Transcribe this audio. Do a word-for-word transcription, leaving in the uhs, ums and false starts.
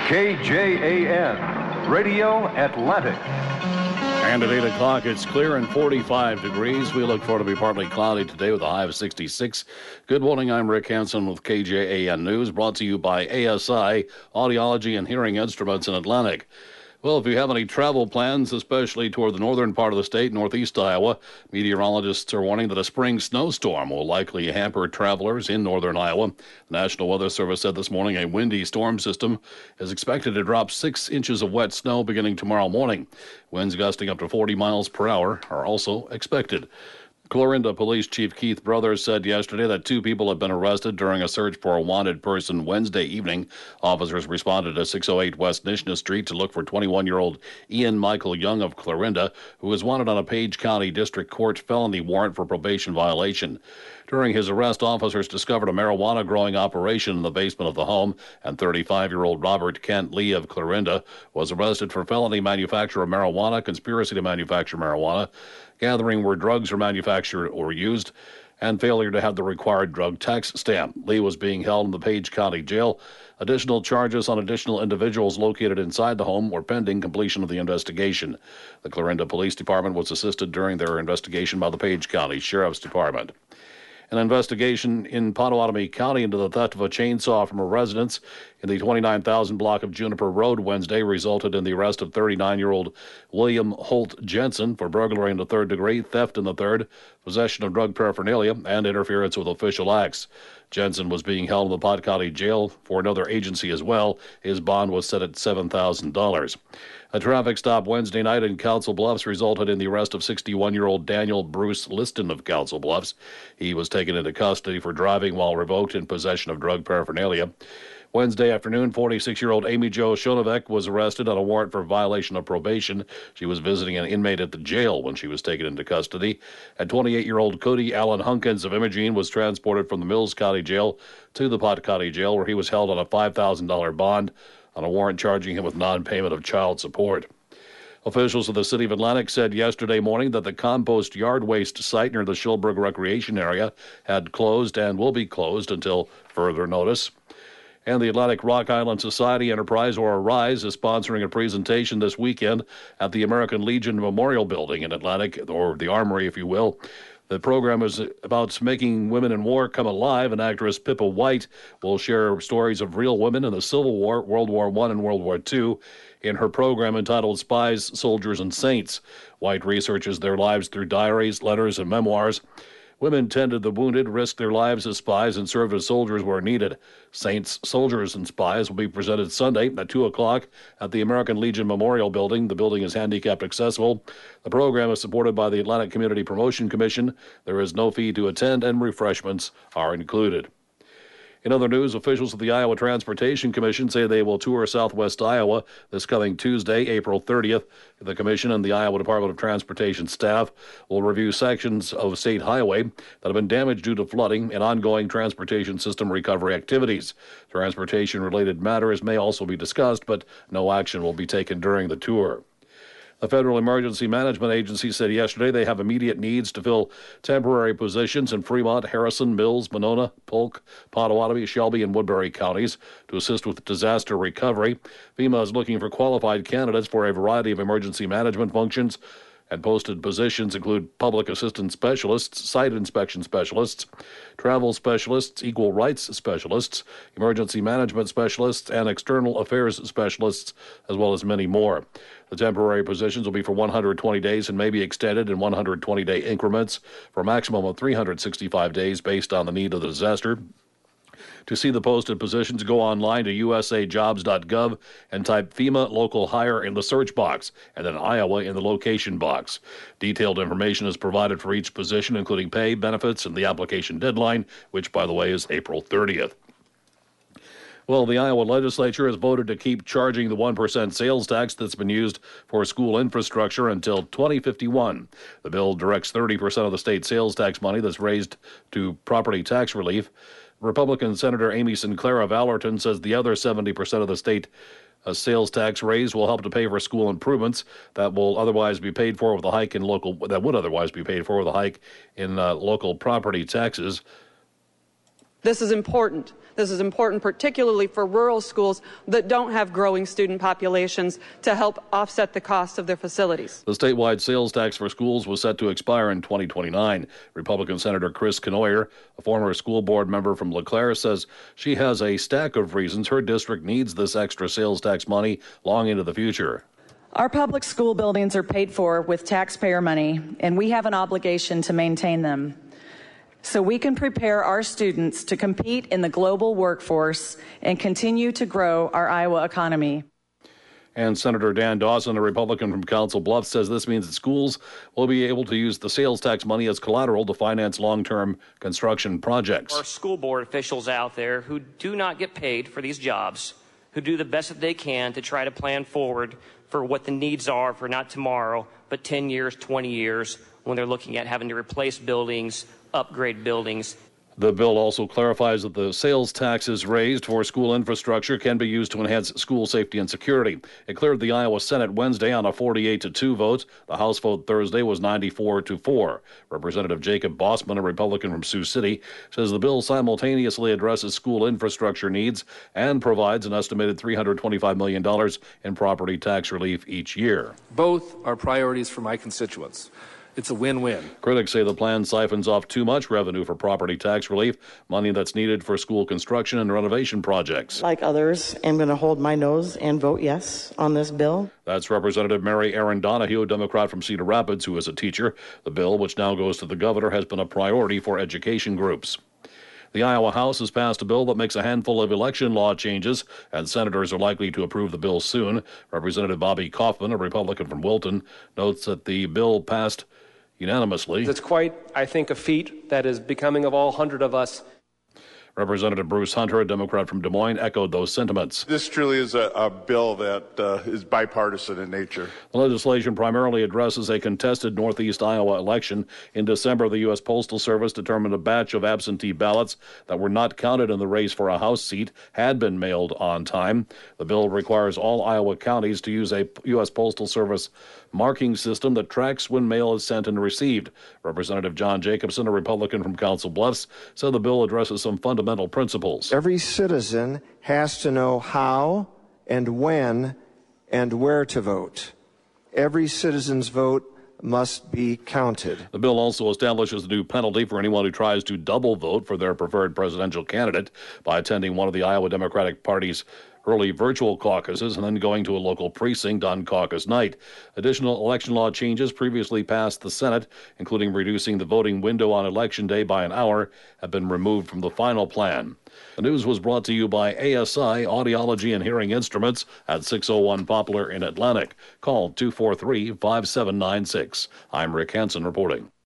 K J A N, Radio Atlantic. And at eight o'clock, it's clear and forty-five degrees. We look forward to be partly cloudy today with a high of sixty-six. Good morning, I'm Rick Hansen with K J A N News, brought to you by A S I, Audiology and Hearing Instruments in Atlantic. Well, if you have any travel plans, especially toward the northern part of the state, northeast Iowa, meteorologists are warning that a spring snowstorm will likely hamper travelers in northern Iowa. The National Weather Service said this morning a windy storm system is expected to drop six inches of wet snow beginning tomorrow morning. Winds gusting up to forty miles per hour are also expected. Clarinda Police Chief Keith Brothers said yesterday that two people have been arrested during a search for a wanted person Wednesday evening. Officers responded to six oh eight West Nishna Street to look for twenty-one-year-old Ian Michael Young of Clarinda, who is wanted on a Page County District Court felony warrant for probation violation. During his arrest, officers discovered a marijuana growing operation in the basement of the home, and thirty-five-year-old Robert Kent Lee of Clarinda was arrested for felony manufacture of marijuana, conspiracy to manufacture marijuana, gathering where drugs are manufactured or used, and failure to have the required drug tax stamp. Lee was being held in the Page County Jail. Additional charges on additional individuals located inside the home were pending completion of the investigation. The Clarinda Police Department was assisted during their investigation by the Page County Sheriff's Department. An investigation in Potawatomi County into the theft of a chainsaw from a residence in the twenty-nine thousand block of Juniper Road Wednesday resulted in the arrest of thirty-nine-year-old William Holt Jensen for burglary in the third degree, theft in the third, possession of drug paraphernalia, and interference with official acts. Jensen was being held in the Pot County Jail for another agency as well. His bond was set at seven thousand dollars. A traffic stop Wednesday night in Council Bluffs resulted in the arrest of sixty-one-year-old Daniel Bruce Liston of Council Bluffs. He was taken into custody for driving while revoked in possession of drug paraphernalia. Wednesday afternoon, forty-six-year-old Amy Jo Shonovec was arrested on a warrant for violation of probation. She was visiting an inmate at the jail when she was taken into custody. And twenty-eight-year-old Cody Allen Hunkins of Imogene was transported from the Mills County Jail to the Pot County Jail, where he was held on a five thousand dollars bond on a warrant charging him with non-payment of child support. Officials of the City of Atlantic said yesterday morning that the compost yard waste site near the Schilberg Recreation Area had closed and will be closed until further notice. And the Atlantic Rock Island Society Enterprise, or ARISE, is sponsoring a presentation this weekend at the American Legion Memorial Building in Atlantic, or the Armory, if you will. The program is about making women in war come alive, and actress Pippa White will share stories of real women in the Civil War, World War One, and World War Two in her program entitled Spies, Soldiers, and Saints. White researches their lives through diaries, letters, and memoirs. Women tended the wounded, risked their lives as spies, and served as soldiers where needed. Saints, Soldiers, and Spies will be presented Sunday at two o'clock at the American Legion Memorial Building. The building is handicapped accessible. The program is supported by the Atlantic Community Promotion Commission. There is no fee to attend, and refreshments are included. In other news, officials of the Iowa Transportation Commission say they will tour southwest Iowa this coming Tuesday, April thirtieth. The Commission and the Iowa Department of Transportation staff will review sections of state highway that have been damaged due to flooding and ongoing transportation system recovery activities. Transportation-related matters may also be discussed, but no action will be taken during the tour. The Federal Emergency Management Agency said yesterday they have immediate needs to fill temporary positions in Fremont, Harrison, Mills, Monona, Polk, Potawatomi, Shelby, and Woodbury counties to assist with disaster recovery. FEMA is looking for qualified candidates for a variety of emergency management functions, and posted positions include public assistance specialists, site inspection specialists, travel specialists, equal rights specialists, emergency management specialists, and external affairs specialists, as well as many more. The temporary positions will be for one hundred twenty days and may be extended in one hundred twenty-day increments for a maximum of three hundred sixty-five days based on the need of the disaster. To see the posted positions, go online to u s a jobs dot gov and type FEMA local hire in the search box and then Iowa in the location box. Detailed information is provided for each position, including pay, benefits, and the application deadline, which, by the way, is April thirtieth. Well, the Iowa legislature has voted to keep charging the one percent sales tax that's been used for school infrastructure until twenty fifty-one. The bill directs thirty percent of the state sales tax money that's raised to property tax relief. Republican Senator Amy Sinclair of Allerton says the other seventy percent of the state uh, sales tax raise will help to pay for school improvements that will otherwise be paid for with a hike in local that would otherwise be paid for with a hike in uh, local property taxes. This is important. This is important particularly for rural schools that don't have growing student populations to help offset the cost of their facilities. The statewide sales tax for schools was set to expire in twenty twenty-nine. Republican Senator Chris Knoyer, a former school board member from LeClaire, says she has a stack of reasons her district needs this extra sales tax money long into the future. Our public school buildings are paid for with taxpayer money, and we have an obligation to maintain them so we can prepare our students to compete in the global workforce and continue to grow our Iowa economy. And Senator Dan Dawson, a Republican from Council Bluffs, says this means that schools will be able to use the sales tax money as collateral to finance long-term construction projects. Our school board officials out there who do not get paid for these jobs, who do the best that they can to try to plan forward for what the needs are for not tomorrow, but ten years, twenty years, when they're looking at having to replace buildings, upgrade buildings. The bill also clarifies that the sales taxes raised for school infrastructure can be used to enhance school safety and security. It cleared the Iowa Senate Wednesday on a forty-eight to two vote. The House vote Thursday was ninety-four to four. Representative Jacob Bossman, a Republican from Sioux City, says the bill simultaneously addresses school infrastructure needs and provides an estimated three hundred twenty-five million dollars in property tax relief each year. Both are priorities for my constituents. It's a win-win. Critics say the plan siphons off too much revenue for property tax relief, money that's needed for school construction and renovation projects. Like others, I'm going to hold my nose and vote yes on this bill. That's Representative Mary Erin Donahue, a Democrat from Cedar Rapids, who is a teacher. The bill, which now goes to the governor, has been a priority for education groups. The Iowa House has passed a bill that makes a handful of election law changes, and senators are likely to approve the bill soon. Representative Bobby Kaufman, a Republican from Wilton, notes that the bill passed unanimously. It's quite, I think, a feat that is becoming of all hundred of us. Representative Bruce Hunter, a Democrat from Des Moines, echoed those sentiments. This truly is a, a bill that uh, is bipartisan in nature. The legislation primarily addresses a contested Northeast Iowa election. In December, the U S Postal Service determined a batch of absentee ballots that were not counted in the race for a House seat had been mailed on time. The bill requires all Iowa counties to use a U S Postal Service marking system that tracks when mail is sent and received. Representative John Jacobson, a Republican from Council Bluffs, said the bill addresses some fundamental principles. Every citizen has to know how and when and where to vote. Every citizen's vote must be counted. The bill also establishes a new penalty for anyone who tries to double vote for their preferred presidential candidate by attending one of the Iowa Democratic Party's early virtual caucuses and then going to a local precinct on caucus night. Additional election law changes previously passed the Senate, including reducing the voting window on Election Day by an hour, have been removed from the final plan. The news was brought to you by A S I Audiology and Hearing Instruments at six oh one Poplar in Atlantic. Call two four three, five seven nine six. I'm Rick Hansen reporting.